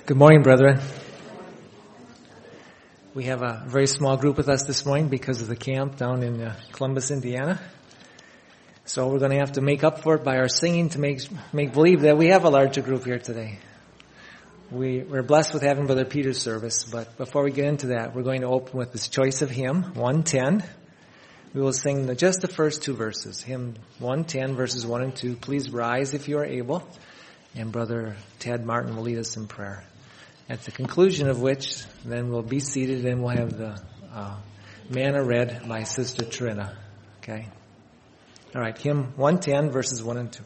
Good morning, brethren. We have a very small group with us this morning because of the camp down in Columbus, Indiana. So we're going to have to make up for it by our singing to make believe that we have a larger group here today. We're blessed with having Brother Peter's service, but before we get into that, we're going to open with this choice of hymn, 110. We will sing just the first two verses, hymn 110, verses 1 and 2. Please rise if you are able, and Brother Ted Martin will lead us in prayer. At the conclusion of which, then we'll be seated and we'll have the manna read by Sister Trina. Okay? All right, hymn 110, verses 1 and 2.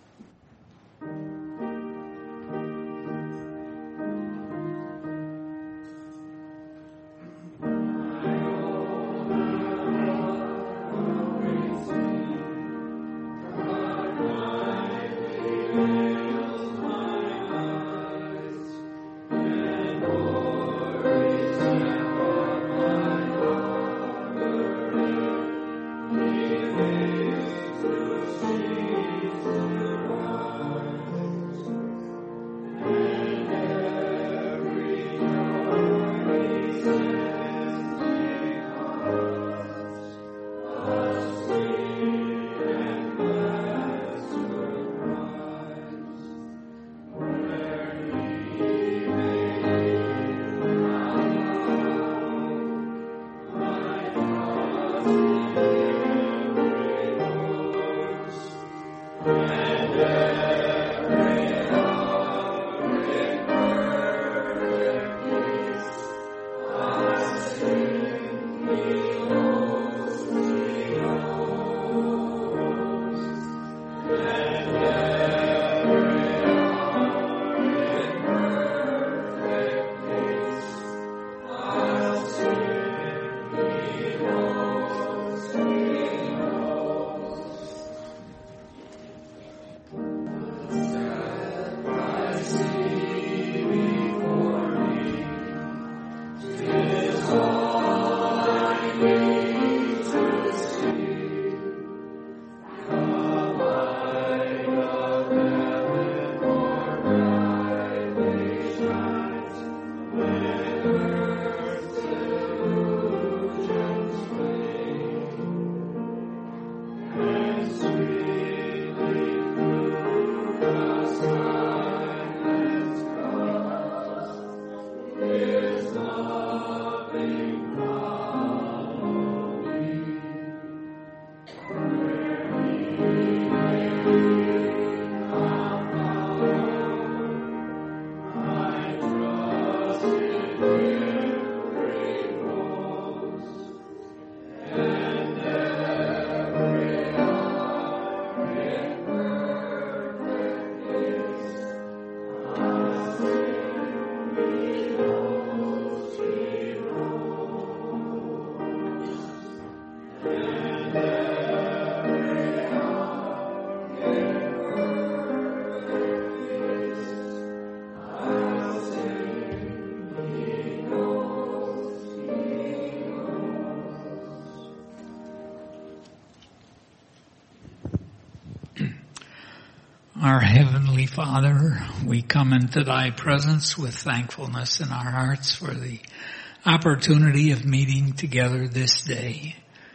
Our Heavenly Father, we come into Thy presence with thankfulness in our hearts for the opportunity of meeting together this day.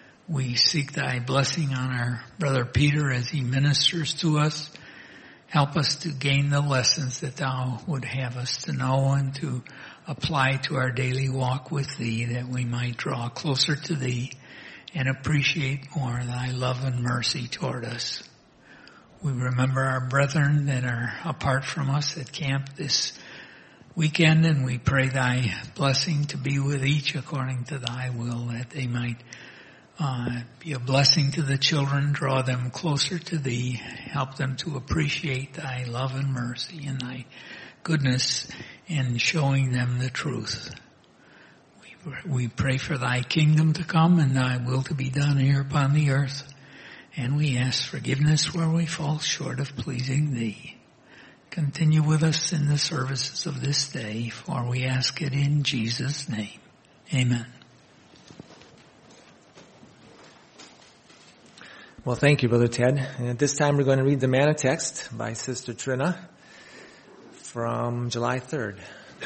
We seek Thy blessing on our Brother Peter as he ministers to us. Help us to gain the lessons that Thou would have us to know and to apply to our daily walk with Thee, that we might draw closer to Thee and appreciate more Thy love and mercy toward us. We remember our brethren that are apart from us at camp this weekend, and we pray Thy blessing to be with each according to Thy will, that they might be a blessing to the children, draw them closer to Thee, help them to appreciate Thy love and mercy and Thy goodness in showing them the truth. We pray for Thy kingdom to come and Thy will to be done here upon the earth. And we ask forgiveness where we fall short of pleasing Thee. Continue with us in the services of this day, for we ask it in Jesus' name. Amen. Well, thank you, Brother Ted. And at this time, we're going to read the manna text by Sister Trina from July 3rd,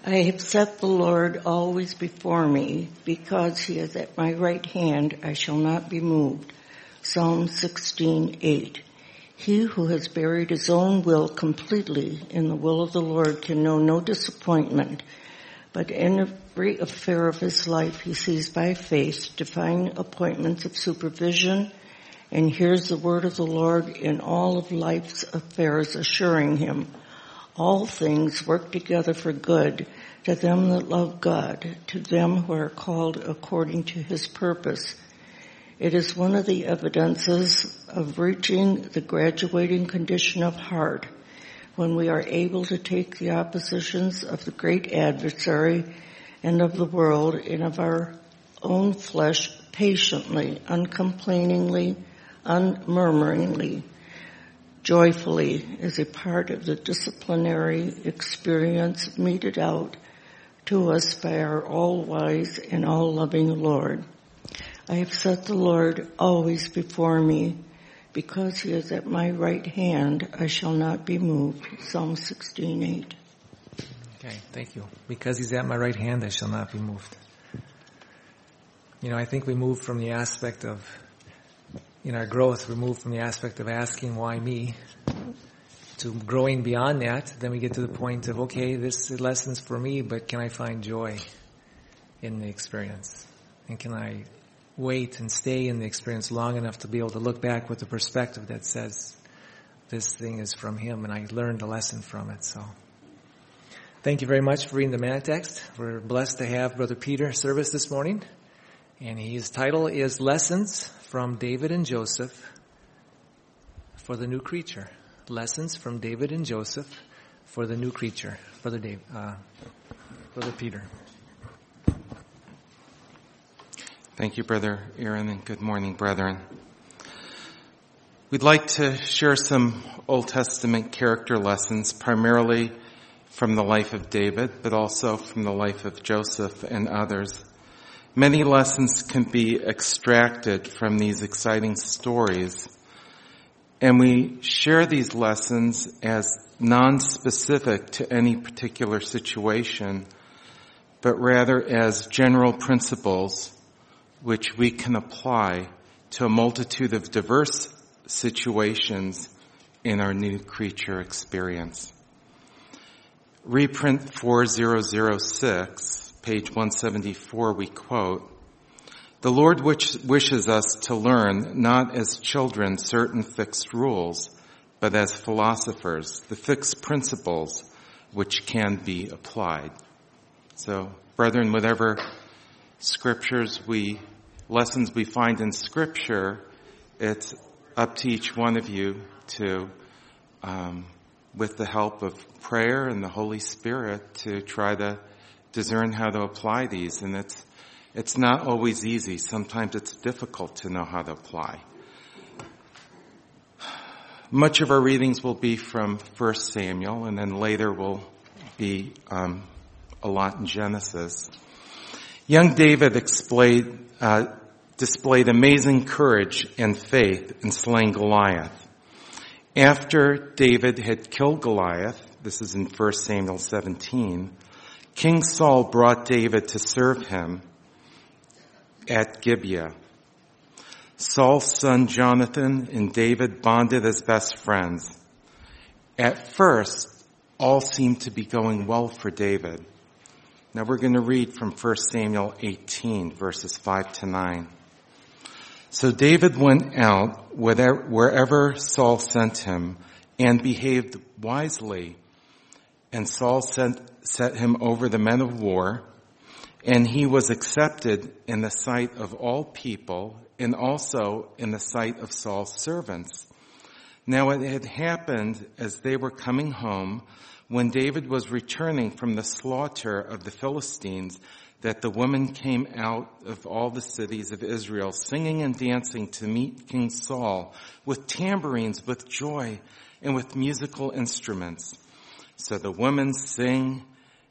I have set the Lord always before me. Because he is at my right hand, I shall not be moved. Psalm 16:8. He who has buried his own will completely in the will of the Lord can know no disappointment. But in every affair of his life he sees by faith divine appointments of supervision and hears the word of the Lord in all of life's affairs, assuring him, all things work together for good to them that love God, to them who are called according to his purpose. It is one of the evidences of reaching the graduating condition of heart when we are able to take the oppositions of the great adversary and of the world and of our own flesh patiently, uncomplainingly, unmurmuringly, joyfully as a part of the disciplinary experience meted out to us by our all-wise and all-loving Lord. I have set the Lord always before me. Because he is at my right hand, I shall not be moved. Psalm 16:8. Okay, thank you. Because he's at my right hand, I shall not be moved. I think we move from the aspect of, in our growth, we move from the aspect of asking, why me, to growing beyond that. Then we get to the point of, okay, this lesson's for me, but can I find joy in the experience? And can I wait and stay in the experience long enough to be able to look back with the perspective that says, this thing is from him, and I learned a lesson from it. So thank you very much for reading the manna text. We're blessed to have Brother Peter service this morning. And his title is Lessons from David and Joseph for the New Creature. Lessons from David and Joseph for the New Creature. Brother Peter. Thank you, Brother Aaron, and good morning, brethren. We'd like to share some Old Testament character lessons, primarily from the life of David, but also from the life of Joseph and others. Many lessons can be extracted from these exciting stories, and we share these lessons as non-specific to any particular situation, but rather as general principles which we can apply to a multitude of diverse situations in our new creature experience. Reprint 4006, page 174, we quote, "The Lord wishes us to learn not as children certain fixed rules, but as philosophers, the fixed principles which can be applied." So, brethren, whatever lessons we find in Scripture, it's up to each one of you to, with the help of prayer and the Holy Spirit, to try to discern how to apply these. And it's not always easy. Sometimes it's difficult to know how to apply. Much of our readings will be from 1 Samuel, and then later will be a lot in Genesis. Young David displayed amazing courage and faith in slaying Goliath. After David had killed Goliath, this is in 1 Samuel 17, King Saul brought David to serve him at Gibeah. Saul's son Jonathan and David bonded as best friends. At first, all seemed to be going well for David. Now we're going to read from 1 Samuel 18, verses 5 to 9. "So David went out wherever Saul sent him and behaved wisely. And Saul set him over the men of war, and he was accepted in the sight of all people and also in the sight of Saul's servants. Now it had happened as they were coming home, when David was returning from the slaughter of the Philistines, that the women came out of all the cities of Israel, singing and dancing to meet King Saul, with tambourines, with joy, and with musical instruments. So the women sang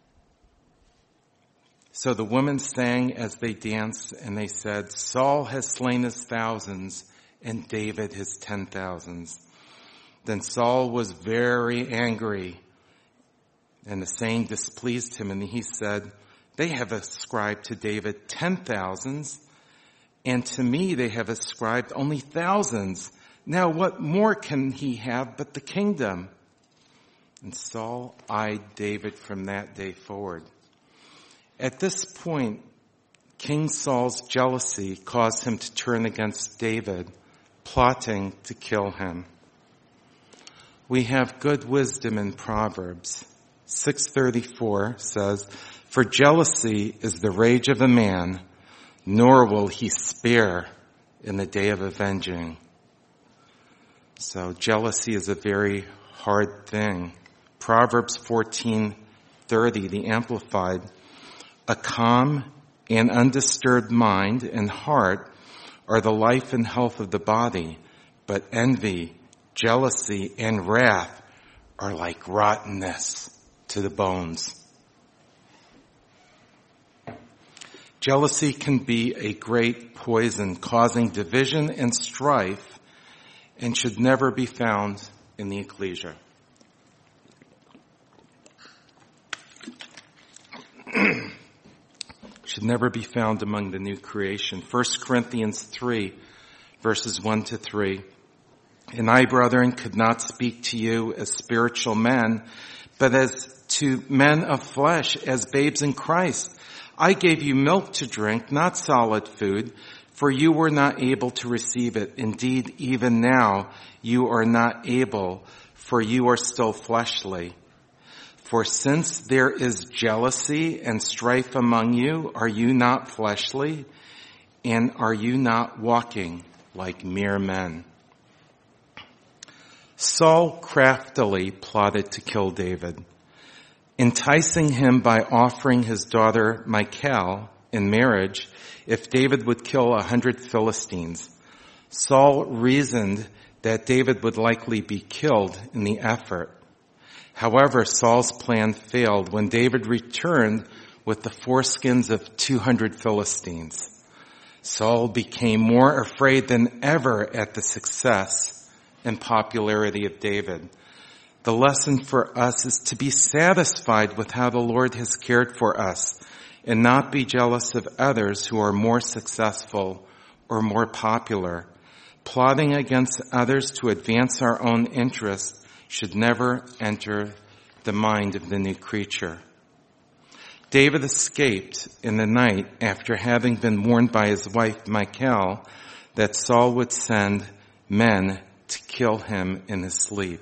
as they danced, and they said, 'Saul has slain his thousands, and David his 10,000s. Then Saul was very angry, And the saying displeased him, and he said, they have ascribed to David 10,000s, and to me they have ascribed only thousands. Now what more can he have but the kingdom? And Saul eyed David from that day forward. At this point, King Saul's jealousy caused him to turn against David, plotting to kill him. We have good wisdom in Proverbs. 6:34 says, for jealousy is the rage of a man, nor will he spare in the day of avenging. So jealousy is a very hard thing. Proverbs 14:30, the Amplified, a calm and undisturbed mind and heart are the life and health of the body, but envy, jealousy, and wrath are like rottenness to the bones. Jealousy can be a great poison, causing division and strife, and should never be found in the ecclesia. Should never be found among the new creation. 1 Corinthians 3, verses 1-3. And I, brethren, could not speak to you as spiritual men, but as to men of flesh, as babes in Christ. I gave you milk to drink, not solid food, for you were not able to receive it. Indeed, even now you are not able, for you are still fleshly. For since there is jealousy and strife among you, are you not fleshly? And are you not walking like mere men? Saul craftily plotted to kill David, enticing him by offering his daughter Michal in marriage if David would kill 100 Philistines. Saul reasoned that David would likely be killed in the effort. However, Saul's plan failed when David returned with the foreskins of 200 Philistines. Saul became more afraid than ever at the success and popularity of David. The lesson for us is to be satisfied with how the Lord has cared for us and not be jealous of others who are more successful or more popular. Plotting against others to advance our own interests should never enter the mind of the new creature. David escaped in the night after having been warned by his wife Michal that Saul would send men to kill him in his sleep.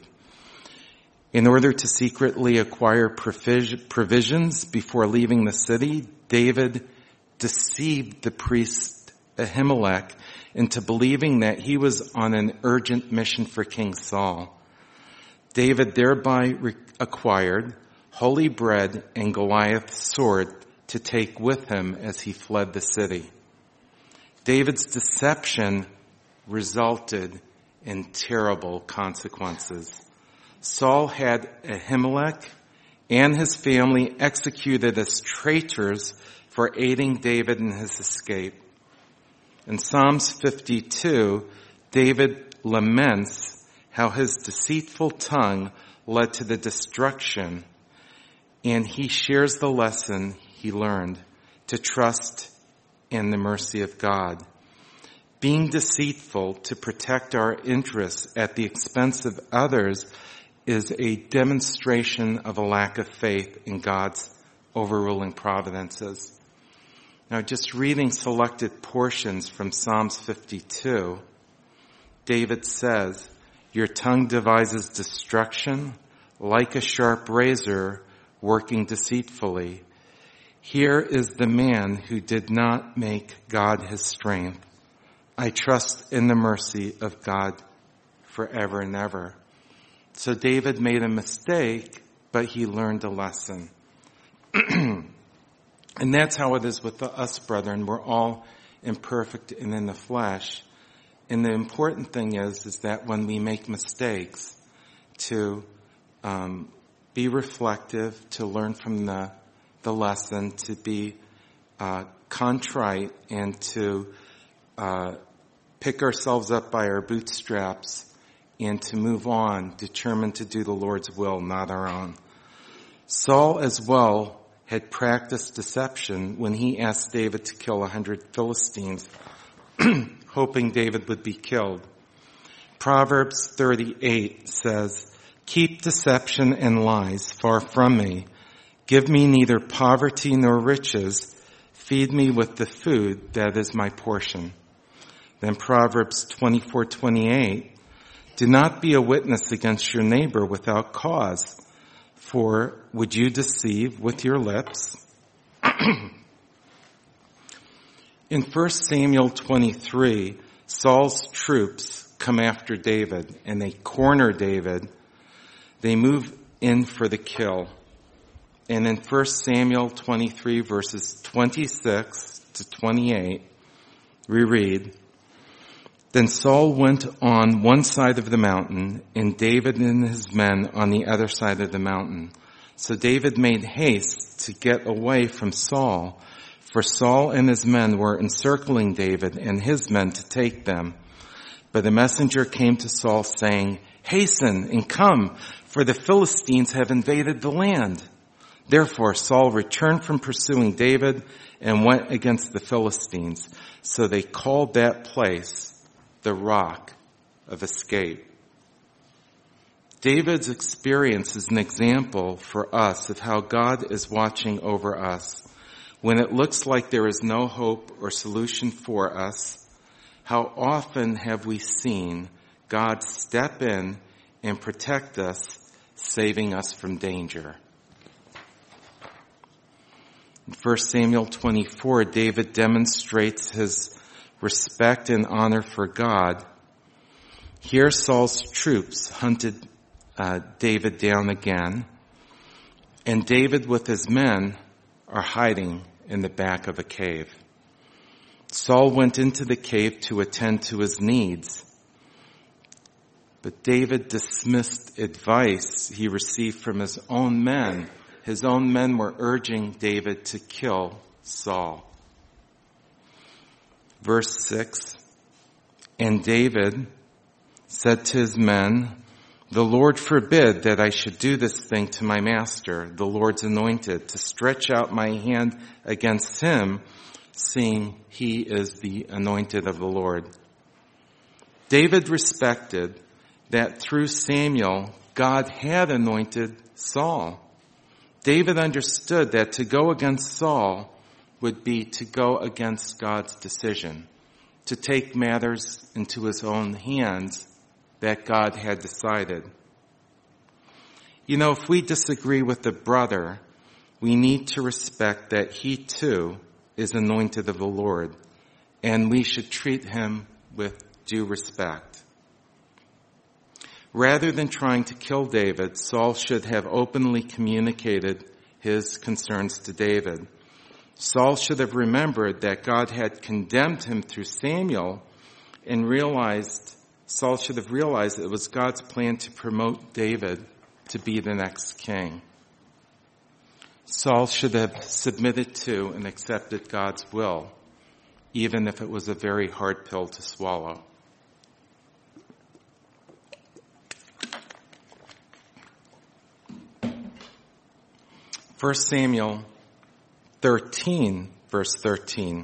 In order to secretly acquire provisions before leaving the city, David deceived the priest Ahimelech into believing that he was on an urgent mission for King Saul. David thereby acquired holy bread and Goliath's sword to take with him as he fled the city. David's deception resulted in terrible consequences. Saul had Ahimelech and his family executed as traitors for aiding David in his escape. In Psalms 52, David laments how his deceitful tongue led to the destruction, and he shares the lesson he learned to trust in the mercy of God. Being deceitful to protect our interests at the expense of others is a demonstration of a lack of faith in God's overruling providences. Now, just reading selected portions from Psalms 52, David says, your tongue devises destruction like a sharp razor working deceitfully. Here is the man who did not make God his strength. I trust in the mercy of God forever and ever. So David made a mistake, but he learned a lesson. And that's how it is with us, brethren. We're all imperfect and in the flesh. And the important thing is that when we make mistakes, to be reflective, to learn from the lesson, to be contrite, and to pick ourselves up by our bootstraps, and to move on, determined to do the Lord's will, not our own. Saul as well had practiced deception when he asked David to kill 100 Philistines, hoping David would be killed. Proverbs 38 says, "Keep deception and lies far from me. Give me neither poverty nor riches. Feed me with the food that is my portion." Then Proverbs 24:28, "Do not be a witness against your neighbor without cause, for would you deceive with your lips?" In 1 Samuel 23, Saul's troops come after David and they corner David. They move in for the kill. And in 1 Samuel 23 verses 26 to 28, we read, "Then Saul went on one side of the mountain, and David and his men on the other side of the mountain. So David made haste to get away from Saul, for Saul and his men were encircling David and his men to take them. But a messenger came to Saul saying, 'Hasten and come, for the Philistines have invaded the land.' Therefore Saul returned from pursuing David and went against the Philistines. So they called that place the Rock of Escape." David's experience is an example for us of how God is watching over us. When it looks like there is no hope or solution for us, how often have we seen God step in and protect us, saving us from danger? In 1 Samuel 24, David demonstrates his respect and honor for God. Here Saul's troops hunted David down again, and David with his men are hiding in the back of a cave. Saul went into the cave to attend to his needs, but David dismissed advice he received from his own men. His own men were urging David to kill Saul. Verse 6, "And David said to his men, 'The Lord forbid that I should do this thing to my master, the Lord's anointed, to stretch out my hand against him, seeing he is the anointed of the Lord.'" David respected that through Samuel, God had anointed Saul. David understood that to go against Saul would be to go against God's decision, to take matters into his own hands that God had decided. You know, if we disagree with a brother, we need to respect that he too is anointed of the Lord, and we should treat him with due respect. Rather than trying to kill David, Saul should have openly communicated his concerns to David. Saul should have remembered that God had condemned him through Samuel, and Saul should have realized it was God's plan to promote David to be the next king. Saul should have submitted to and accepted God's will, even if it was a very hard pill to swallow. First Samuel 13, verse 13.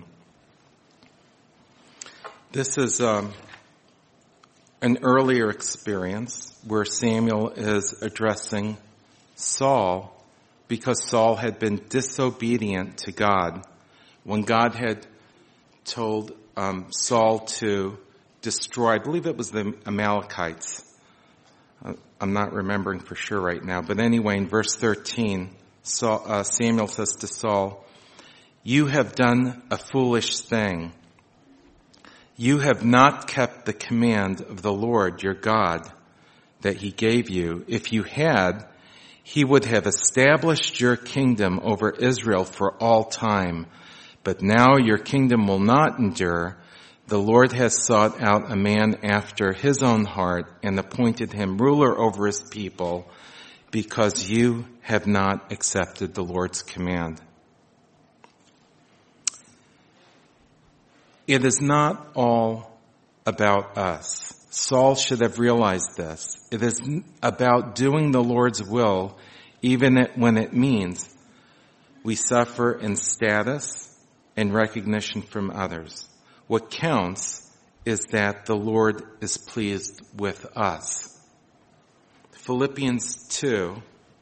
This is an earlier experience where Samuel is addressing Saul because Saul had been disobedient to God. When God had told Saul to destroy, I believe it was the Amalekites. I'm not remembering for sure right now. But anyway, in verse 13, Samuel says to Saul, "You have done a foolish thing. You have not kept the command of the Lord your God that he gave you. If you had, he would have established your kingdom over Israel for all time. But now your kingdom will not endure. The Lord has sought out a man after his own heart and appointed him ruler over his people, because you have not accepted the Lord's command." It is not all about us. Saul should have realized this. It is about doing the Lord's will, even when it means we suffer in status and recognition from others. What counts is that the Lord is pleased with us. Philippians 2,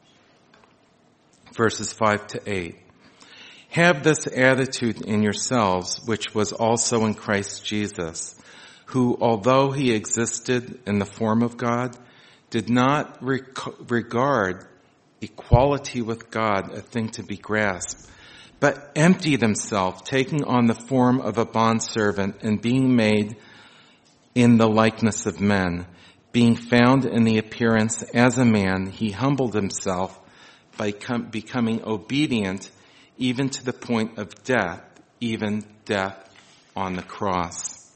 verses 5 to 8. Have this attitude in yourselves, which was also in Christ Jesus, who, although he existed in the form of God, did not regard equality with God a thing to be grasped, but emptied himself, taking on the form of a bondservant and being made in the likeness of men. Being found in the appearance as a man, he humbled himself by becoming obedient even to the point of death, even death on the cross.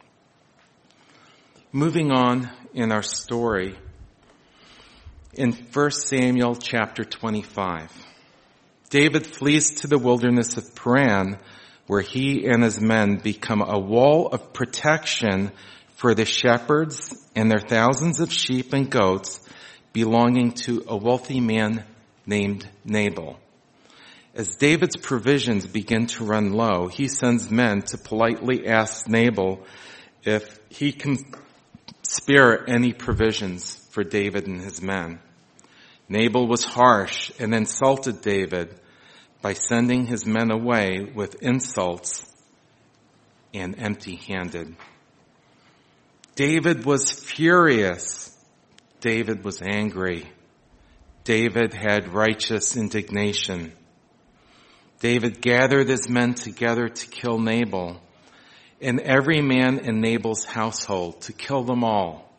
Moving on in our story, in 1 Samuel chapter 25, David flees to the wilderness of Paran, where he and his men become a wall of protection for the shepherds and their thousands of sheep and goats belonging to a wealthy man named Nabal. As David's provisions begin to run low, he sends men to politely ask Nabal if he can spare any provisions for David and his men. Nabal was harsh and insulted David by sending his men away with insults and empty-handed. David was furious. David was angry. David had righteous indignation. David gathered his men together to kill Nabal, and every man in Nabal's household, to kill them all.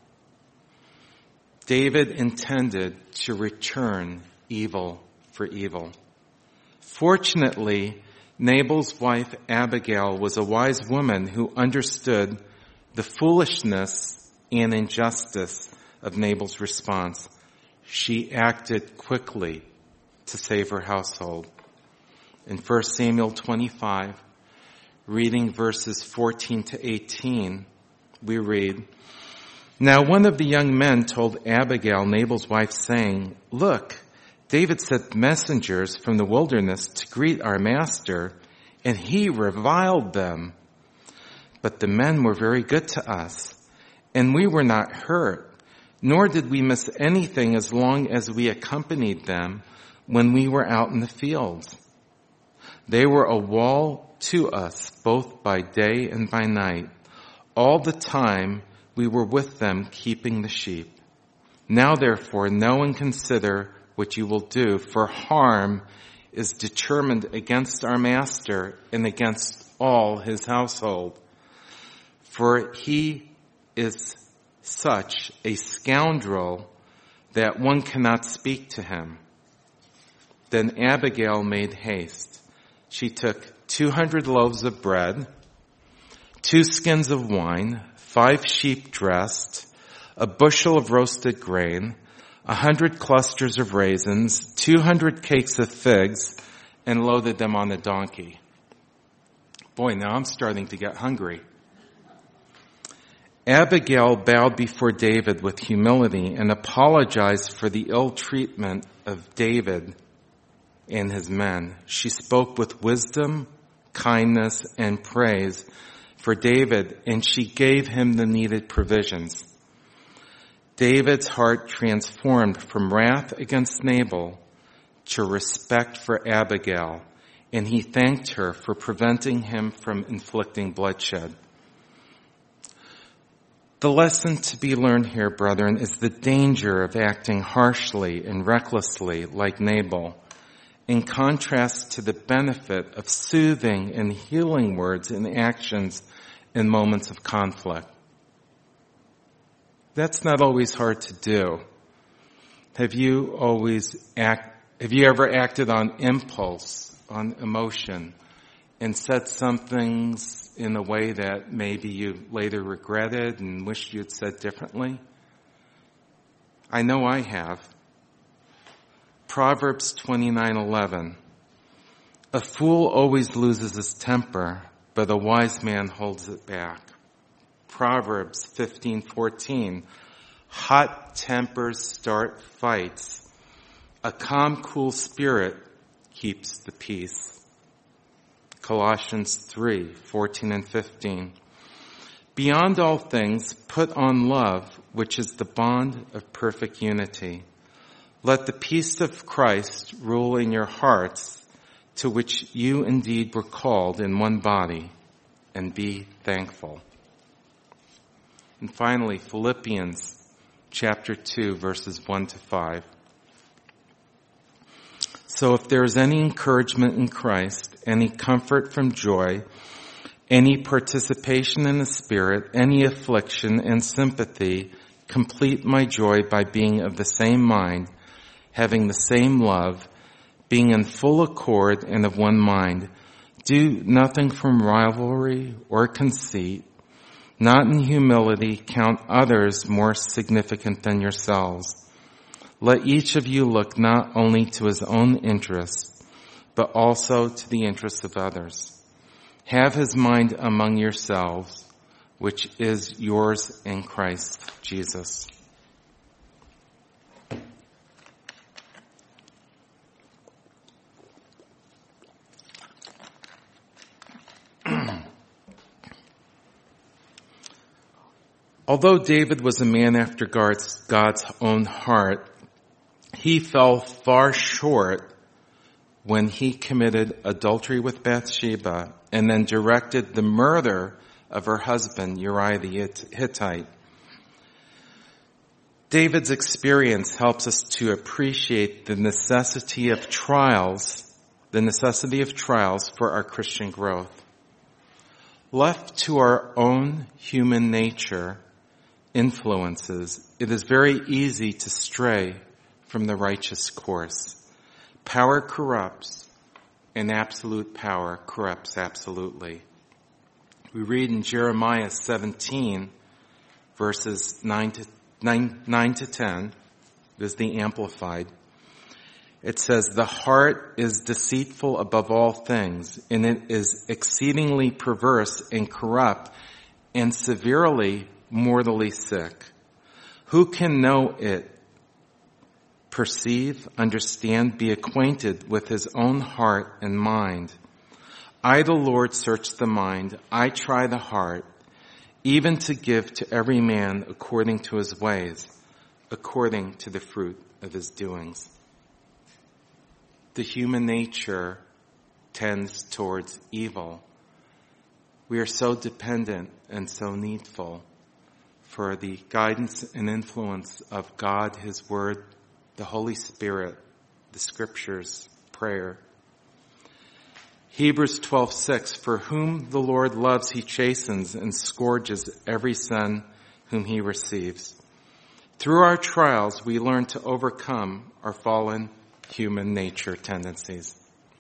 David intended to return evil for evil. Fortunately, Nabal's wife Abigail was a wise woman who understood the foolishness and injustice of Nabal's response. She acted quickly to save her household. In 1 Samuel 25, reading verses 14 to 18, we read, Now one of the young men told Abigail, Nabal's wife, saying, Look, David sent messengers from the wilderness to greet our master, and he reviled them. But the men were very good to us, and we were not hurt, nor did we miss anything as long as we accompanied them when we were out in the fields. They were a wall to us, both by day and by night. All the time we were with them keeping the sheep. Now therefore know and consider what you will do, for harm is determined against our master and against all his household. For he is such a scoundrel that one cannot speak to him. Then Abigail made haste. She took 200 loaves of bread, 2 skins of wine, 5 sheep dressed, a bushel of roasted grain, 100 clusters of raisins, 200 cakes of figs, and loaded them on a donkey. Boy, now I'm starting to get hungry. Abigail bowed before David with humility and apologized for the ill treatment of David and his men. She spoke with wisdom, kindness, and praise for David, and she gave him the needed provisions. David's heart transformed from wrath against Nabal to respect for Abigail, and he thanked her for preventing him from inflicting bloodshed. The lesson to be learned here, brethren, is the danger of acting harshly and recklessly like Nabal, in contrast to the benefit of soothing and healing words and actions in moments of conflict. That's not always hard to do. Have you ever acted on impulse, on emotion, and said some things in a way that maybe you later regretted and wished you'd said differently? I know I have. Proverbs 29:11. A fool always loses his temper, but a wise man holds it back. Proverbs 15:14. Hot tempers start fights, A calm, cool spirit keeps the peace. Colossians 3:14 and 15. Beyond all things, put on love, which is the bond of perfect unity. Let the peace of Christ rule in your hearts, to which you indeed were called in one body, and be thankful. And finally, Philippians chapter 2, verses 1 to 5. So if there is any encouragement in Christ, any comfort from joy, any participation in the Spirit, any affliction and sympathy, complete my joy by being of the same mind, having the same love, being in full accord and of one mind. Do nothing from rivalry or conceit, not in humility count others more significant than yourselves. Let each of you look not only to his own interests, but also to the interests of others. Have his mind among yourselves, which is yours in Christ Jesus. Although David was a man after God's own heart, he fell far short when he committed adultery with Bathsheba and then directed the murder of her husband, Uriah the Hittite. David's experience helps us to appreciate the necessity of trials for our Christian growth. Left to our own human nature influences, it is very easy to stray from the righteous course. Power corrupts, and absolute power corrupts absolutely. We read in Jeremiah 17, verses 9 to 10, is the Amplified. It says, the heart is deceitful above all things, and it is exceedingly perverse and corrupt, and severely mortally sick. Who can know it? Perceive, understand, be acquainted with his own heart and mind. I, the Lord, search the mind. I try the heart, even to give to every man according to his ways, according to the fruit of his doings. The human nature tends towards evil. We are so dependent and so needful for the guidance and influence of God, his word, the Holy Spirit, the scriptures, prayer. Hebrews 12:6, for whom the Lord loves, he chastens and scourges every son whom he receives. Through our trials, we learn to overcome our fallen human nature tendencies.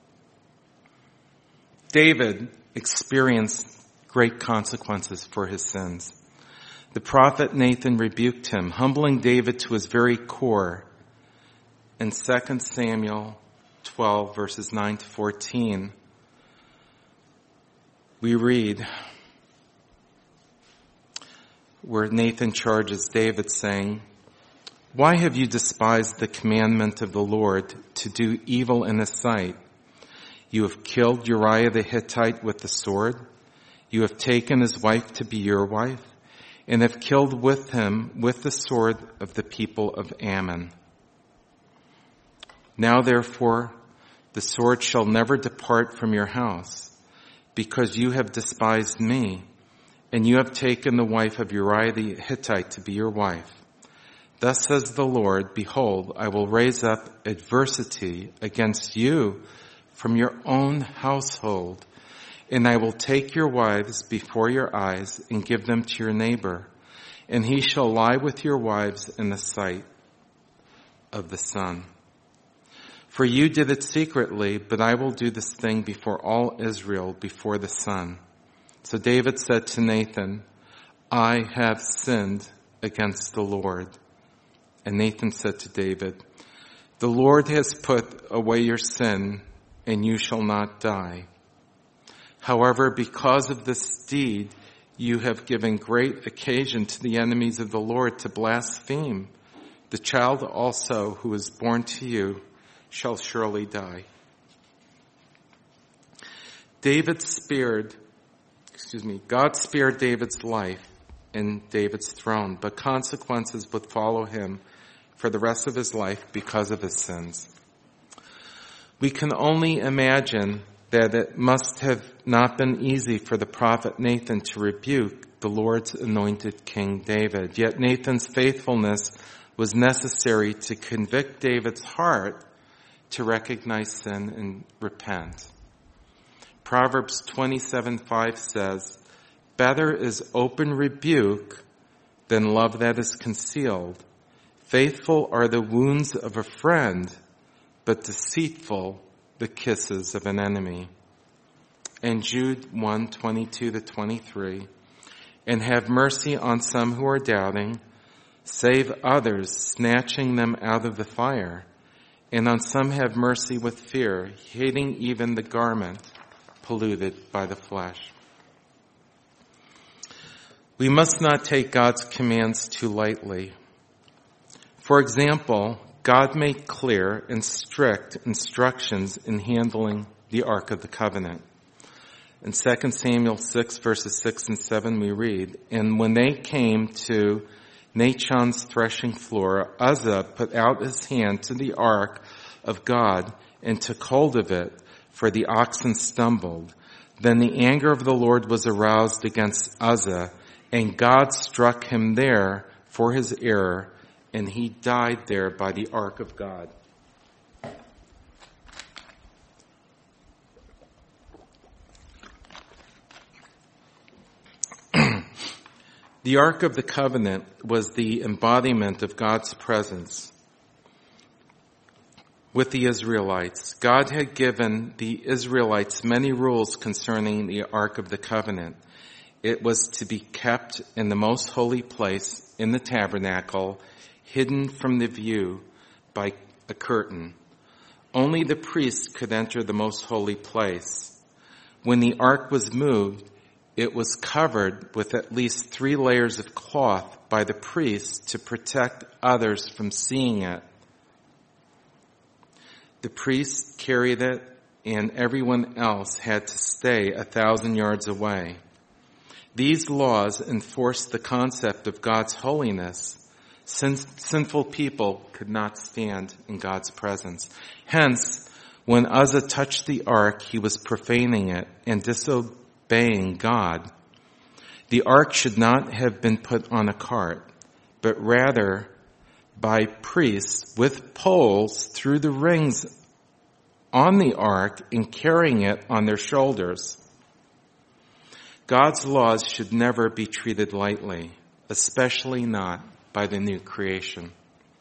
David experienced great consequences for his sins. The prophet Nathan rebuked him, humbling David to his very core. In 2 Samuel 12, verses 9 to 14, we read where Nathan charges David, saying, why have you despised the commandment of the Lord to do evil in his sight? You have killed Uriah the Hittite with the sword. You have taken his wife to be your wife, and have killed with him with the sword of the people of Ammon. Now therefore, the sword shall never depart from your house, because you have despised me, and you have taken the wife of Uriah the Hittite to be your wife. Thus says the Lord, behold, I will raise up adversity against you from your own household, and I will take your wives before your eyes and give them to your neighbor, and he shall lie with your wives in the sight of the sun. For you did it secretly, but I will do this thing before all Israel, before the sun. So David said to Nathan, I have sinned against the Lord. And Nathan said to David, the Lord has put away your sin, and you shall not die. However, because of this deed, you have given great occasion to the enemies of the Lord to blaspheme. The child also who is born to you shall surely die. God spared David's life and David's throne, but consequences would follow him for the rest of his life because of his sins. We can only imagine that it must have not been easy for the prophet Nathan to rebuke the Lord's anointed King David. Yet Nathan's faithfulness was necessary to convict David's heart to recognize sin and repent. Proverbs 27:5 says, "Better is open rebuke than love that is concealed. Faithful are the wounds of a friend, but deceitful the kisses of an enemy." And Jude 1:22-23, "And have mercy on some who are doubting, save others, snatching them out of the fire. And on some have mercy with fear, hating even the garment polluted by the flesh." We must not take God's commands too lightly. For example, God made clear and strict instructions in handling the Ark of the Covenant. In 2 Samuel 6 verses 6 and 7 we read, "And when they came to Nachon's threshing floor, Uzzah put out his hand to the ark of God and took hold of it, for the oxen stumbled. Then the anger of the Lord was aroused against Uzzah, and God struck him there for his error, and he died there by the ark of God." The Ark of the Covenant was the embodiment of God's presence with the Israelites. God had given the Israelites many rules concerning the Ark of the Covenant. It was to be kept in the most holy place in the tabernacle, hidden from the view by a curtain. Only the priests could enter the most holy place. When the ark was moved, it was covered with at least 3 layers of cloth by the priests to protect others from seeing it. The priests carried it, and everyone else had to stay 1,000 yards away. These laws enforced the concept of God's holiness, since sinful people could not stand in God's presence. Hence, when Uzzah touched the ark, he was profaning it and disobeying God. The ark should not have been put on a cart, but rather by priests with poles through the rings on the ark and carrying it on their shoulders. God's laws should never be treated lightly, especially not by the new creation.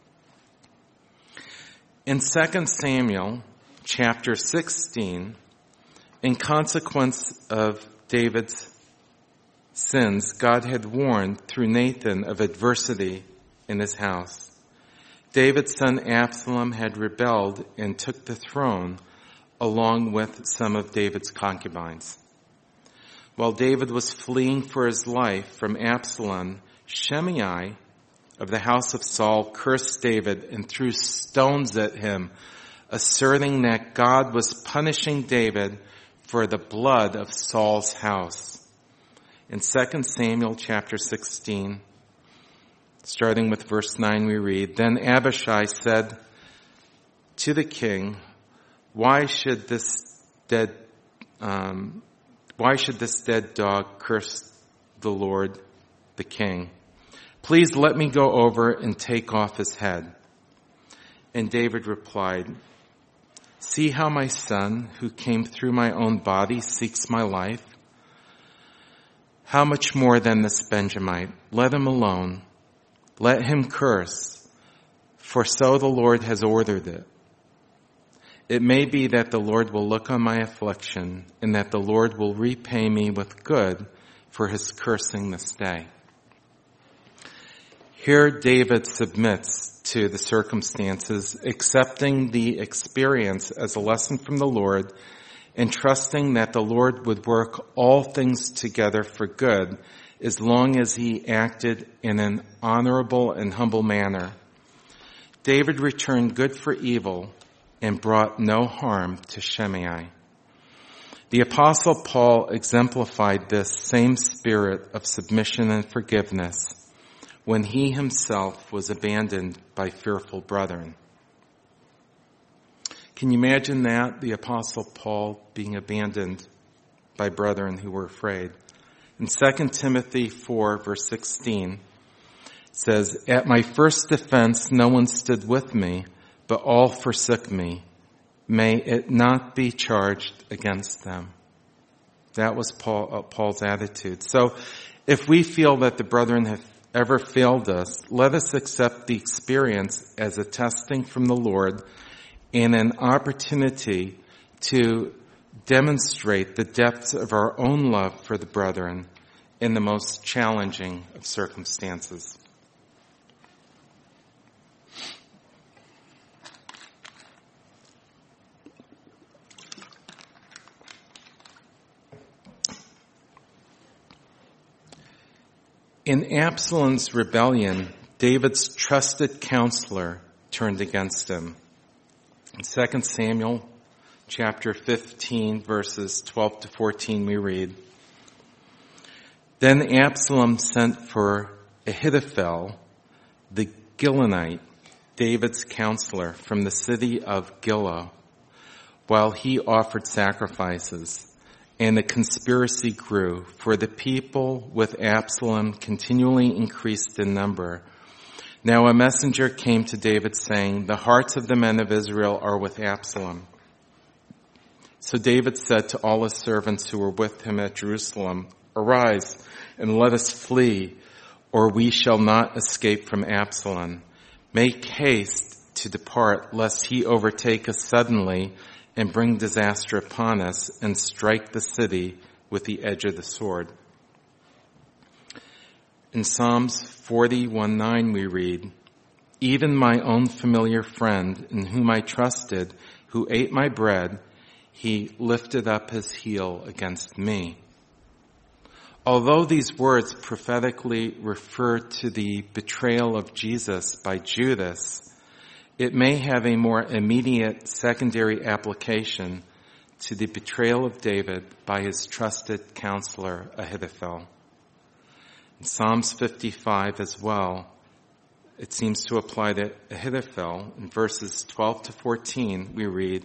In 2 Samuel chapter 16, in consequence of David's sins, God had warned through Nathan of adversity in his house. David's son Absalom had rebelled and took the throne along with some of David's concubines. While David was fleeing for his life from Absalom, Shimei of the house of Saul cursed David and threw stones at him, asserting that God was punishing David for the blood of Saul's house. In 2 Samuel chapter 16, starting with verse 9, we read, "Then Abishai said to the king, why should this dead dog curse the Lord, the king? Please let me go over and take off his head." And David replied, "See how my son, who came through my own body, seeks my life? How much more than this Benjamite? Let him alone. Let him curse, for so the Lord has ordered it. It may be that the Lord will look on my affliction, and that the Lord will repay me with good for his cursing this day." Here David submits to the circumstances, accepting the experience as a lesson from the Lord, and trusting that the Lord would work all things together for good as long as he acted in an honorable and humble manner. David returned good for evil and brought no harm to Shimei. The Apostle Paul exemplified this same spirit of submission and forgiveness when he himself was abandoned by fearful brethren. Can you imagine that? The Apostle Paul being abandoned by brethren who were afraid. In 2 Timothy 4, verse 16, it says, "At my first defense no one stood with me, but all forsook me. May it not be charged against them." That was Paul's attitude. So if we feel that the brethren have ever failed us, let us accept the experience as a testing from the Lord and an opportunity to demonstrate the depths of our own love for the brethren in the most challenging of circumstances. In Absalom's rebellion, David's trusted counselor turned against him. In 2 Samuel chapter 15, verses 12 to 14, we read, "Then Absalom sent for Ahithophel, the Gilonite, David's counselor, from the city of Gilo, while he offered sacrifices. And the conspiracy grew, for the people with Absalom continually increased in number. Now a messenger came to David saying, 'The hearts of the men of Israel are with Absalom.' So David said to all his servants who were with him at Jerusalem, 'Arise and let us flee, or we shall not escape from Absalom. Make haste to depart, lest he overtake us suddenly and bring disaster upon us and strike the city with the edge of the sword.'" In Psalms 41:9 we read, "Even my own familiar friend in whom I trusted, who ate my bread, he lifted up his heel against me." Although these words prophetically refer to the betrayal of Jesus by Judas, it may have a more immediate secondary application to the betrayal of David by his trusted counselor Ahithophel. In Psalms 55 as well, it seems to apply to Ahithophel. In verses 12 to 14, we read,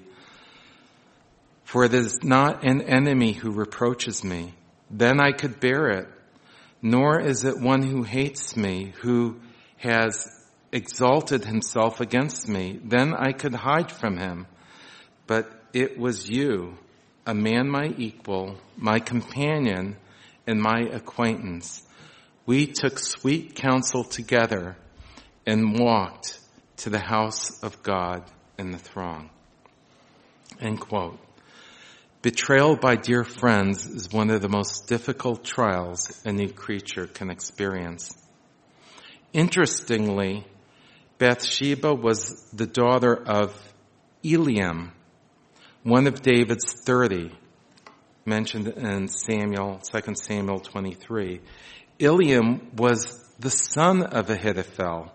"For it is not an enemy who reproaches me, then I could bear it, nor is it one who hates me, who has exalted himself against me, then I could hide from him. But it was you, a man my equal, my companion, and my acquaintance. We took sweet counsel together and walked to the house of God in the throng." End quote. Betrayal by dear friends is one of the most difficult trials any creature can experience. Interestingly, Bathsheba was the daughter of Eliam, one of David's 30, mentioned in 2 Samuel 23. Eliam was the son of Ahithophel,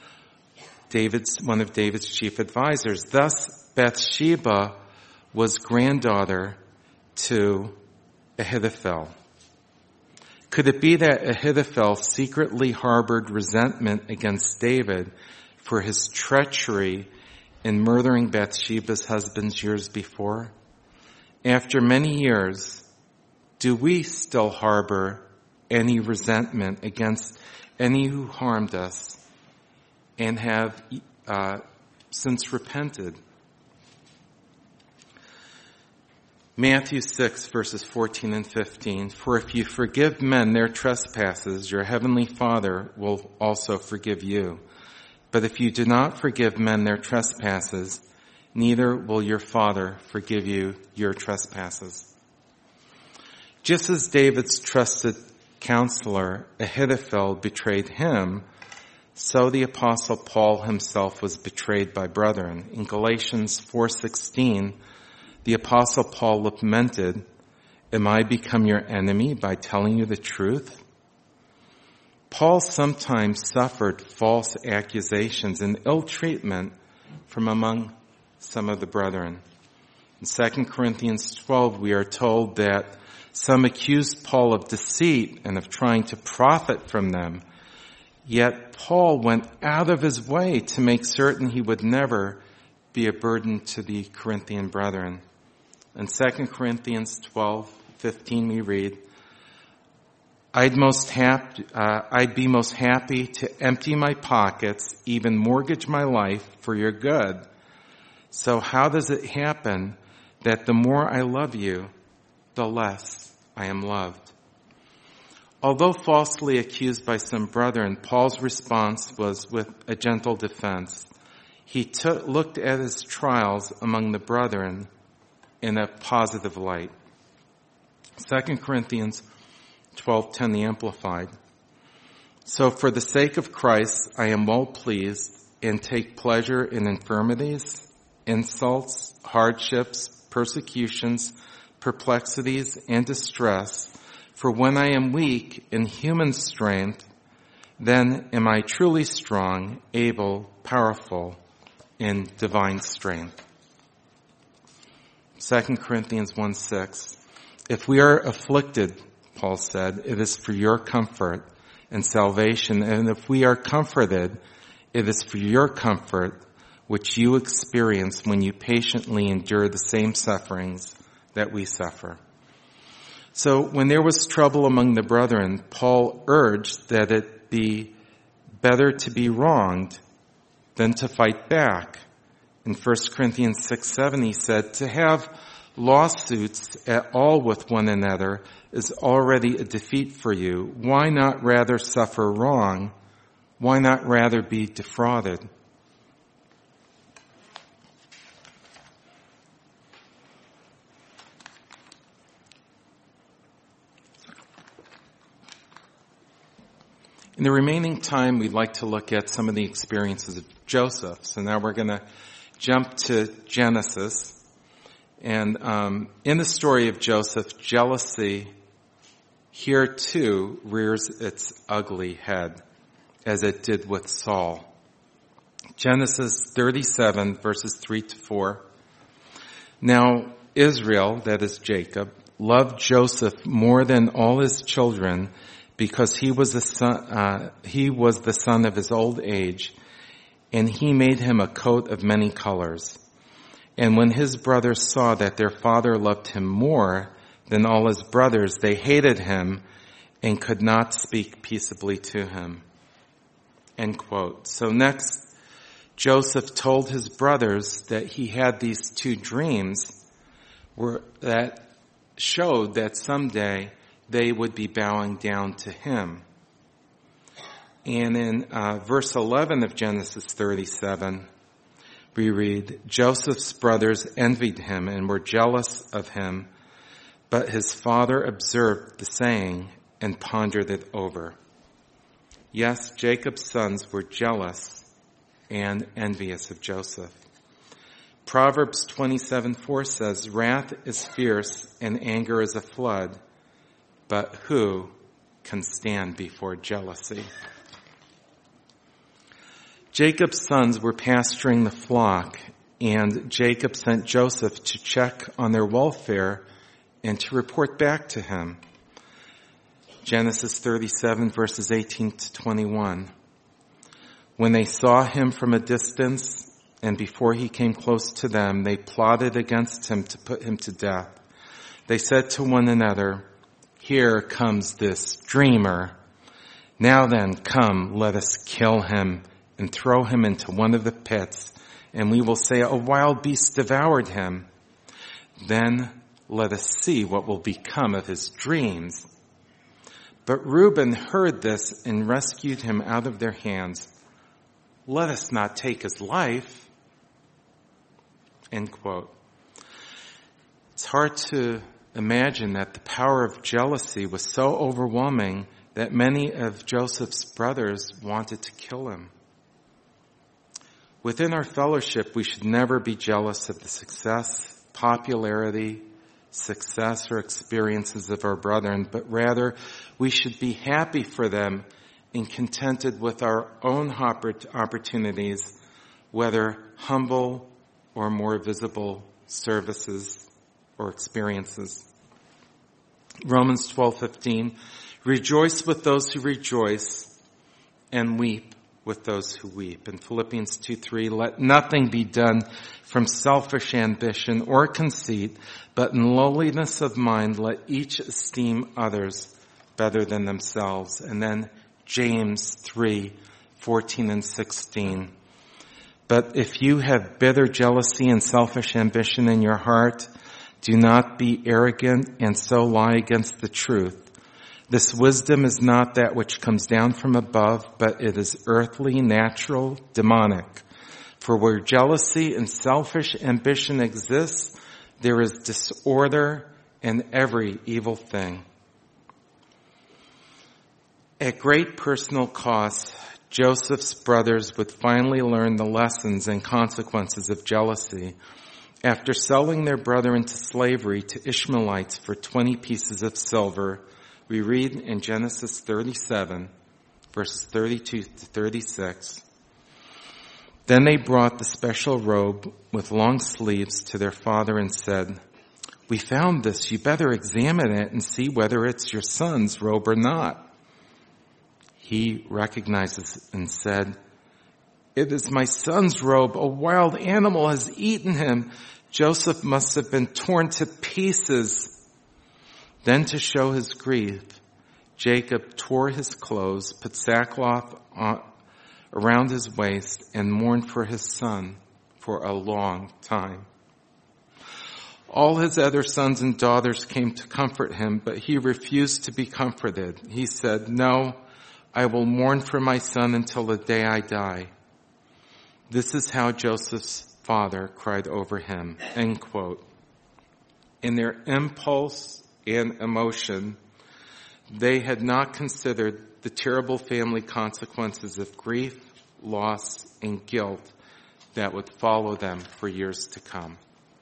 one of David's chief advisors. Thus, Bathsheba was granddaughter to Ahithophel. Could it be that Ahithophel secretly harbored resentment against David for his treachery in murdering Bathsheba's husband years before? After many years, do we still harbor any resentment against any who harmed us and have since repented? Matthew 6, verses 14 and 15, "For if you forgive men their trespasses, your heavenly Father will also forgive you. But if you do not forgive men their trespasses, neither will your Father forgive you your trespasses." Just as David's trusted counselor Ahithophel betrayed him, so the Apostle Paul himself was betrayed by brethren. In Galatians 4:16, the Apostle Paul lamented, "Am I become your enemy by telling you the truth?" Paul sometimes suffered false accusations and ill treatment from among some of the brethren. In 2 Corinthians 12, we are told that some accused Paul of deceit and of trying to profit from them. Yet Paul went out of his way to make certain he would never be a burden to the Corinthian brethren. In 2 Corinthians 12:15 we read, I'd be most happy to empty my pockets, even mortgage my life for your good. So how does it happen that the more I love you, the less I am loved? Although falsely accused by some brethren, Paul's response was with a gentle defense. He looked at his trials among the brethren in a positive light. 2 Corinthians 12:10, the Amplified. So for the sake of Christ, I am well pleased and take pleasure in infirmities, insults, hardships, persecutions, perplexities, and distress. For when I am weak in human strength, then am I truly strong, able, powerful in divine strength. 2 Corinthians 1:6. If we are afflicted, Paul said, it is for your comfort and salvation. And if we are comforted, it is for your comfort, which you experience when you patiently endure the same sufferings that we suffer. So when there was trouble among the brethren, Paul urged that it be better to be wronged than to fight back. In 1 Corinthians 6:7, he said, to have lawsuits at all with one another is already a defeat for you. Why not rather suffer wrong? Why not rather be defrauded? In the remaining time, we'd like to look at some of the experiences of Joseph. So now we're going to jump to Genesis. And in the story of Joseph, jealousy here too rears its ugly head, as it did with Saul. Genesis 37, verses 3-4. Now Israel, that is Jacob, loved Joseph more than all his children, because he was the son of his old age, and he made him a coat of many colors. And when his brothers saw that their father loved him more than all his brothers, they hated him and could not speak peaceably to him. End quote. So next, Joseph told his brothers that he had these two dreams that showed that someday they would be bowing down to him. And in verse 11 of Genesis 37, we read, Joseph's brothers envied him and were jealous of him, but his father observed the saying and pondered it over. Yes, Jacob's sons were jealous and envious of Joseph. Proverbs 27:4 says, wrath is fierce and anger is a flood, but who can stand before jealousy? Jacob's sons were pasturing the flock, and Jacob sent Joseph to check on their welfare and to report back to him. Genesis 37, verses 18-21. When they saw him from a distance, and before he came close to them, they plotted against him to put him to death. They said to one another, here comes this dreamer. Now then, come, let us kill him and throw him into one of the pits, and we will say a wild beast devoured him. Then let us see what will become of his dreams. But Reuben heard this and rescued him out of their hands. Let us not take his life. End quote. It's hard to imagine that the power of jealousy was so overwhelming that many of Joseph's brothers wanted to kill him. Within our fellowship, we should never be jealous of the success, popularity, success, or experiences of our brethren, but rather we should be happy for them and contented with our own opportunities, whether humble or more visible services or experiences. Romans 12:15, rejoice with those who rejoice and weep with those who weep. In Philippians 2:3, let nothing be done from selfish ambition or conceit, but in lowliness of mind let each esteem others better than themselves. And then James 3:14 and 16. But if you have bitter jealousy and selfish ambition in your heart, do not be arrogant and so lie against the truth. This wisdom is not that which comes down from above, but it is earthly, natural, demonic. For where jealousy and selfish ambition exists, there is disorder and every evil thing. At great personal cost, Joseph's brothers would finally learn the lessons and consequences of jealousy. After selling their brother into slavery to Ishmaelites for 20 pieces of silver, we read in Genesis 37, verses 32 to 36, then they brought the special robe with long sleeves to their father and said, we found this. You better examine it and see whether it's your son's robe or not. He recognizes and said, it is my son's robe. A wild animal has eaten him. Joseph must have been torn to pieces. Then to show his grief, Jacob tore his clothes, put sackcloth around his waist, and mourned for his son for a long time. All his other sons and daughters came to comfort him, but he refused to be comforted. He said, no, I will mourn for my son until the day I die. This is how Joseph's father cried over him, end quote. In their impulse and emotion, they had not considered the terrible family consequences of grief, loss, and guilt that would follow them for years to come.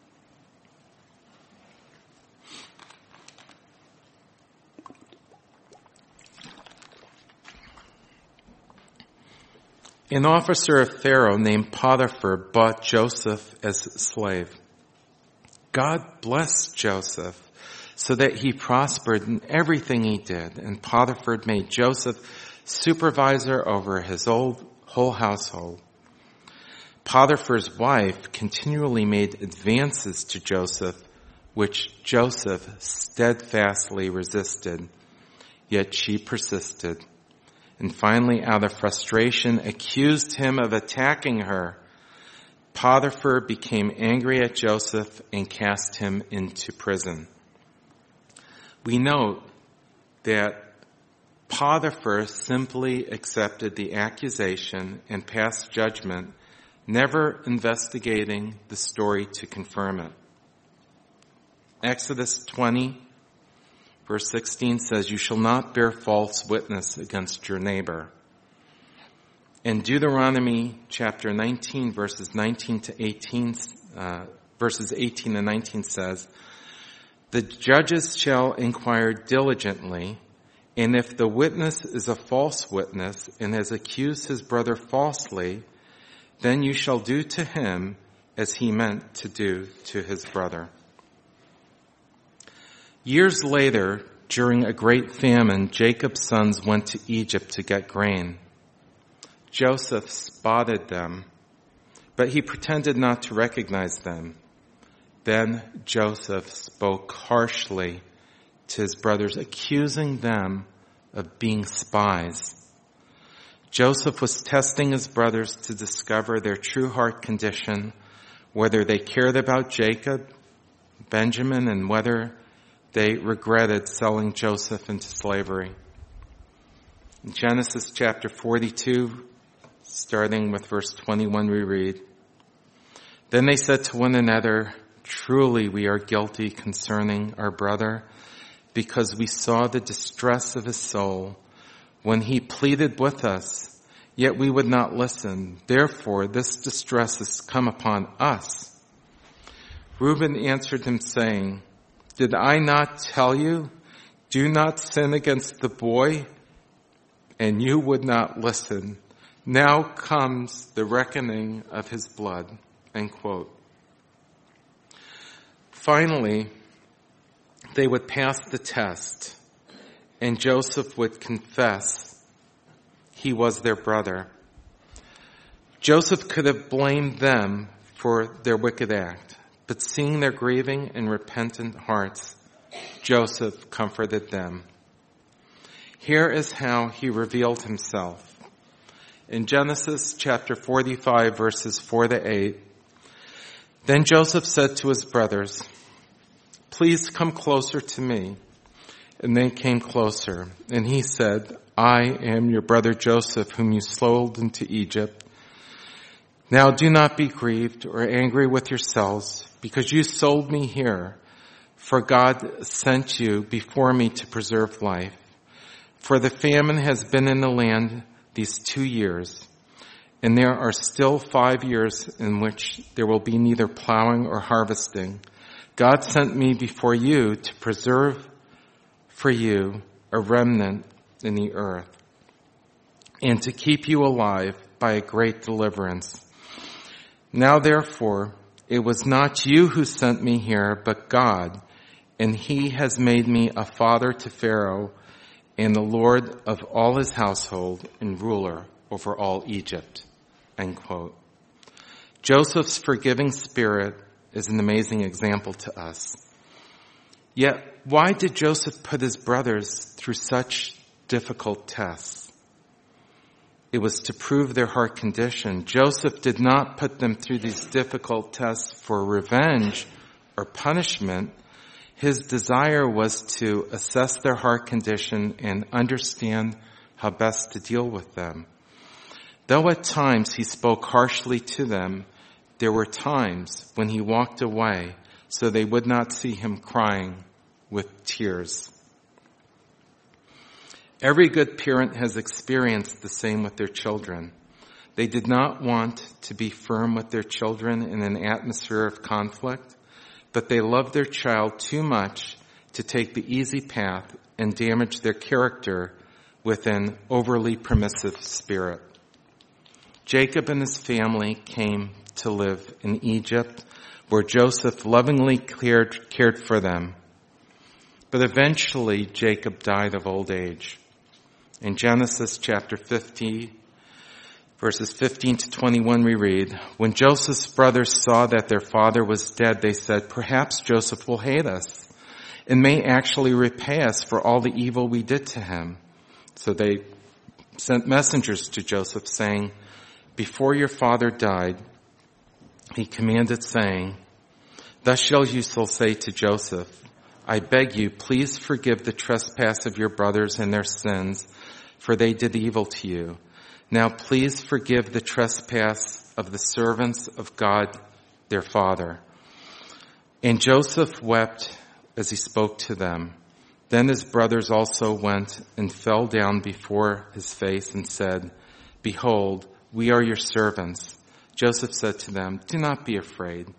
An officer of Pharaoh named Potiphar bought Joseph as a slave. God blessed Joseph so that he prospered in everything he did, and Potiphar made Joseph supervisor over his whole household. Potiphar's wife continually made advances to Joseph, which Joseph steadfastly resisted, yet she persisted. And finally, out of frustration, accused him of attacking her. Potiphar became angry at Joseph and cast him into prison. We note that Potiphar simply accepted the accusation and passed judgment, never investigating the story to confirm it. Exodus 20, verse 16 says, you shall not bear false witness against your neighbor. In Deuteronomy chapter 19, verses 18 and 19 says, the judges shall inquire diligently, and if the witness is a false witness and has accused his brother falsely, then you shall do to him as he meant to do to his brother. Years later, during a great famine, Jacob's sons went to Egypt to get grain. Joseph spotted them, but he pretended not to recognize them. Then Joseph spoke harshly to his brothers, accusing them of being spies. Joseph was testing his brothers to discover their true heart condition, whether they cared about Jacob, Benjamin, and whether they regretted selling Joseph into slavery. In Genesis chapter 42, starting with verse 21, we read, then they said to one another, truly we are guilty concerning our brother, because we saw the distress of his soul when he pleaded with us, yet we would not listen. Therefore, this distress has come upon us. Reuben answered him, saying, did I not tell you, do not sin against the boy? And you would not listen. Now comes the reckoning of his blood. End quote. Finally, they would pass the test, and Joseph would confess he was their brother. Joseph could have blamed them for their wicked act, but seeing their grieving and repentant hearts, Joseph comforted them. Here is how he revealed himself. In Genesis chapter 45, verses 4-8, then Joseph said to his brothers, "Please come closer to me." And they came closer. And he said, "I am your brother Joseph, whom you sold into Egypt. Now do not be grieved or angry with yourselves, because you sold me here. For God sent you before me to preserve life. For the famine has been in the land these 2 years, and there are still 5 years in which there will be neither plowing or harvesting. God sent me before you to preserve for you a remnant in the earth, and to keep you alive by a great deliverance. Now therefore, it was not you who sent me here, but God, and he has made me a father to Pharaoh, and the Lord of all his household, and ruler over all Egypt." End quote. Joseph's forgiving spirit is an amazing example to us. Yet, why did Joseph put his brothers through such difficult tests? It was to prove their heart condition. Joseph did not put them through these difficult tests for revenge or punishment. His desire was to assess their heart condition and understand how best to deal with them. Though at times he spoke harshly to them, there were times when he walked away so they would not see him crying with tears. Every good parent has experienced the same with their children. They did not want to be firm with their children in an atmosphere of conflict, but they loved their child too much to take the easy path and damage their character with an overly permissive spirit. Jacob and his family came to live in Egypt, where Joseph lovingly cared for them. But eventually Jacob died of old age. In Genesis chapter 50, verses 15-21, we read, "When Joseph's brothers saw that their father was dead, they said, 'Perhaps Joseph will hate us and may actually repay us for all the evil we did to him.' So they sent messengers to Joseph saying, 'Before your father died, he commanded, saying, thus shall you say to Joseph, I beg you, please forgive the trespass of your brothers and their sins, for they did evil to you. Now please forgive the trespass of the servants of God, their father.' And Joseph wept as he spoke to them. Then his brothers also went and fell down before his face and said, 'Behold, we are your servants.' Joseph said to them, 'Do not be afraid,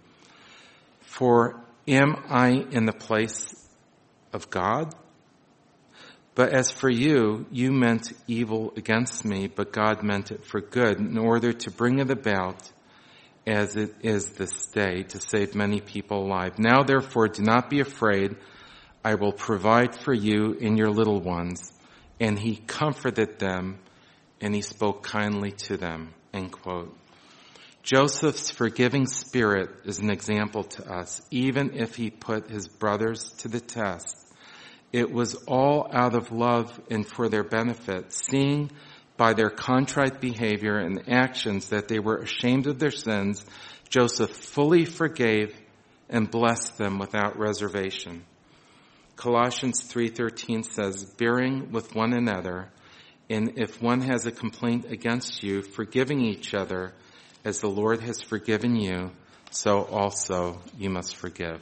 for am I in the place of God? But as for you, you meant evil against me, but God meant it for good, in order to bring it about as it is this day, to save many people alive. Now therefore, do not be afraid. I will provide for you and your little ones.' And he comforted them, and he spoke kindly to them." End quote. Joseph's forgiving spirit is an example to us. Even if he put his brothers to the test, it was all out of love and for their benefit, seeing by their contrite behavior and actions that they were ashamed of their sins. Joseph fully forgave and blessed them without reservation. Colossians 3:13 says, "Bearing with one another, and if one has a complaint against you, forgiving each other, as the Lord has forgiven you, so also you must forgive."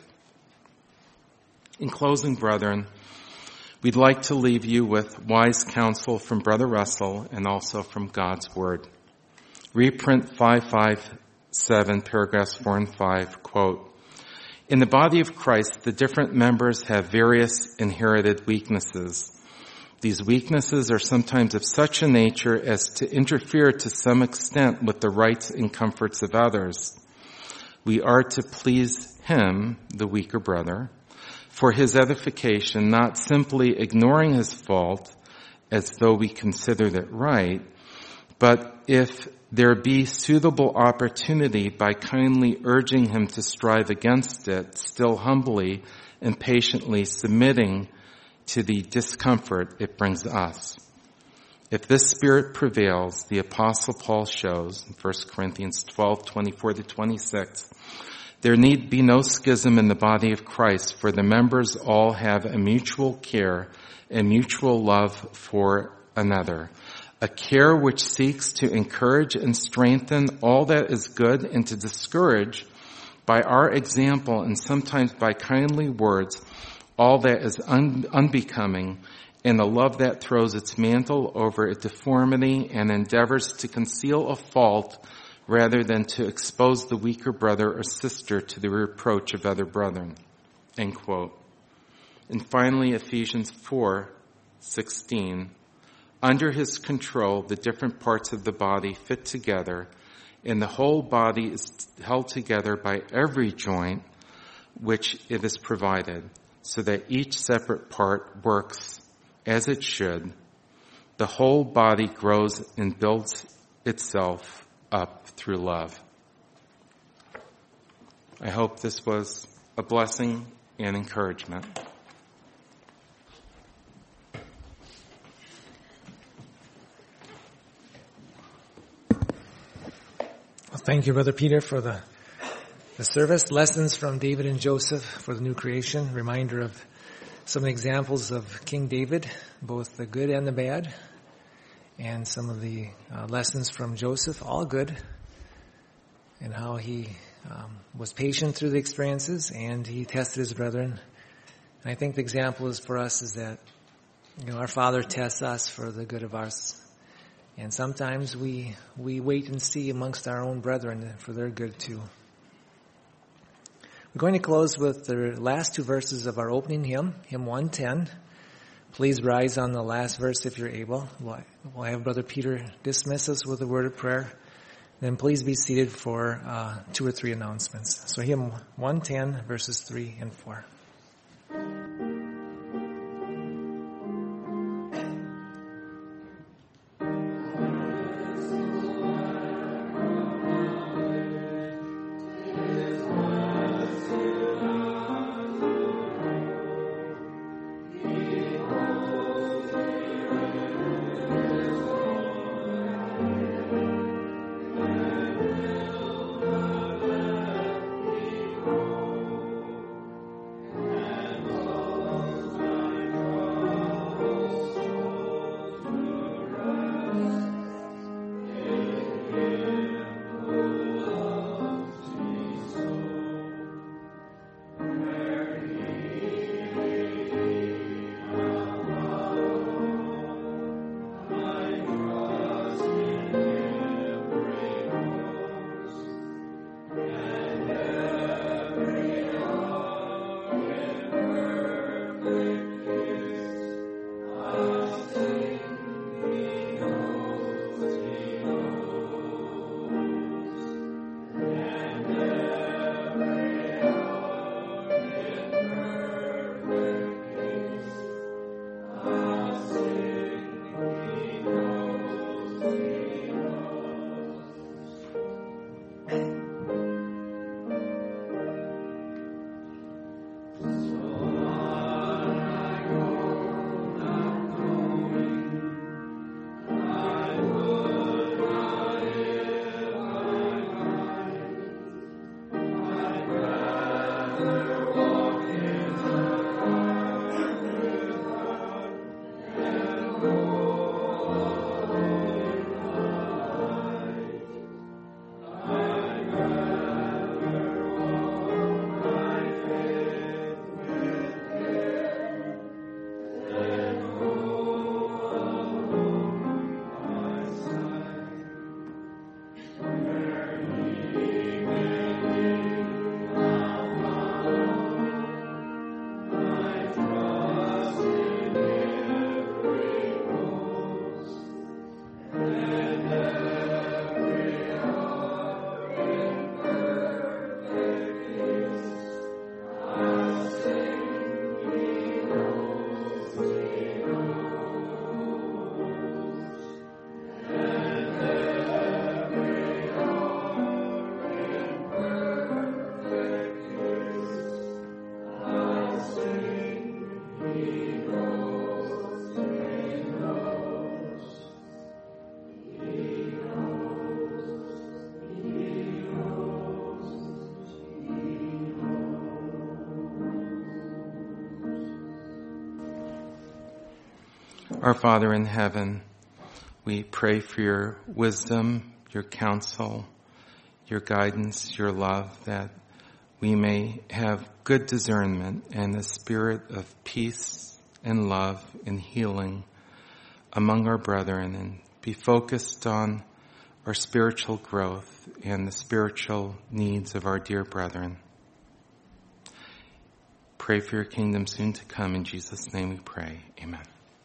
In closing, brethren, we'd like to leave you with wise counsel from Brother Russell and also from God's Word. Reprint 557, paragraphs 4 and 5, quote, "In the body of Christ, the different members have various inherited weaknesses. These weaknesses are sometimes of such a nature as to interfere to some extent with the rights and comforts of others. we are to please him, the weaker brother, for his edification, not simply ignoring his fault as though we considered it right, but if there be suitable opportunity, by kindly urging him to strive against it, still humbly and patiently submitting to the discomfort it brings us. If this spirit prevails, the Apostle Paul shows in 1 Corinthians 12:24-26, there need be no schism in the body of Christ, for the members all have a mutual care and mutual love for another, a care which seeks to encourage and strengthen all that is good and to discourage by our example and sometimes by kindly words all that is unbecoming, and a love that throws its mantle over a deformity and endeavors to conceal a fault rather than to expose the weaker brother or sister to the reproach of other brethren. End quote. And finally, Ephesians 4:16. Under his control, the different parts of the body fit together, and the whole body is held together by every joint which it is provided, so that each separate part works as it should. The whole body grows and builds itself up through love. I hope this was a blessing and encouragement. Well, thank you, Brother Peter, for the service. Lessons from David and Joseph for the new creation. Reminder of some examples of King David, both the good and the bad. And some of the lessons from Joseph, all good. And how he was patient through the experiences and he tested his brethren. And I think the example is for us is that, our Father tests us for the good of us. And sometimes we wait and see amongst our own brethren for their good too. We're going to close with the last two verses of our opening hymn, hymn 110. Please rise on the last verse if you're able. We'll have Brother Peter dismiss us with a word of prayer. Then please be seated for 2 or 3 announcements. So hymn 110, verses 3 and 4. Our Father in heaven, we pray for your wisdom, your counsel, your guidance, your love, that we may have good discernment and a spirit of peace and love and healing among our brethren, and be focused on our spiritual growth and the spiritual needs of our dear brethren. Pray for your kingdom soon to come. In Jesus' name we pray. Amen.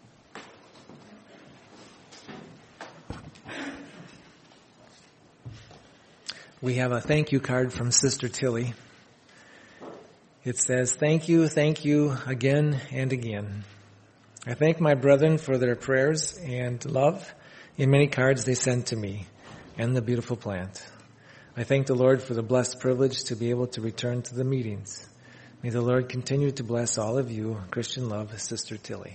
We have a thank you card from Sister Tilly. It says, thank you again and again. I thank my brethren for their prayers and love in many cards they sent to me and the beautiful plant. I thank the Lord for the blessed privilege to be able to return to the meetings. May the Lord continue to bless all of you. Christian love, Sister Tilly.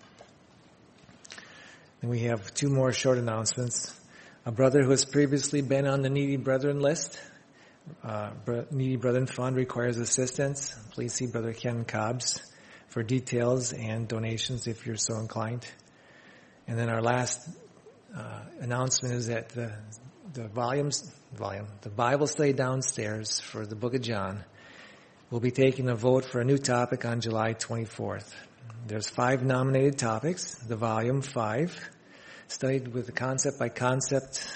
And we have two more short announcements. A brother who has previously been on the Needy Brethren list, Needy Brethren Fund, requires assistance. Please see Brother Ken Cobbs for details and donations if you're so inclined. And then our last announcement is that the Bible study downstairs for the Book of John will be taking a vote for a new topic on July 24th. There's 5 nominated topics. The volume 5, studied with the concept by concept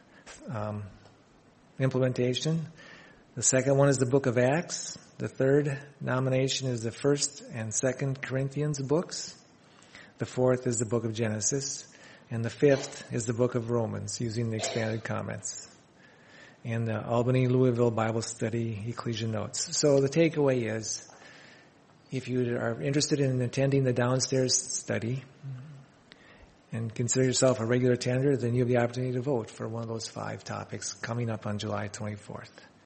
implementation. The second one is the Book of Acts. The third nomination is the 1st and 2nd Corinthians books. The fourth is the Book of Genesis. And the 5th is the Book of Romans, using the expanded comments. And the Albany-Louisville Bible Study Ecclesia Notes. So the takeaway is, if you are interested in attending the downstairs study and consider yourself a regular attender, then you have the opportunity to vote for one of those 5 topics coming up on July 24th.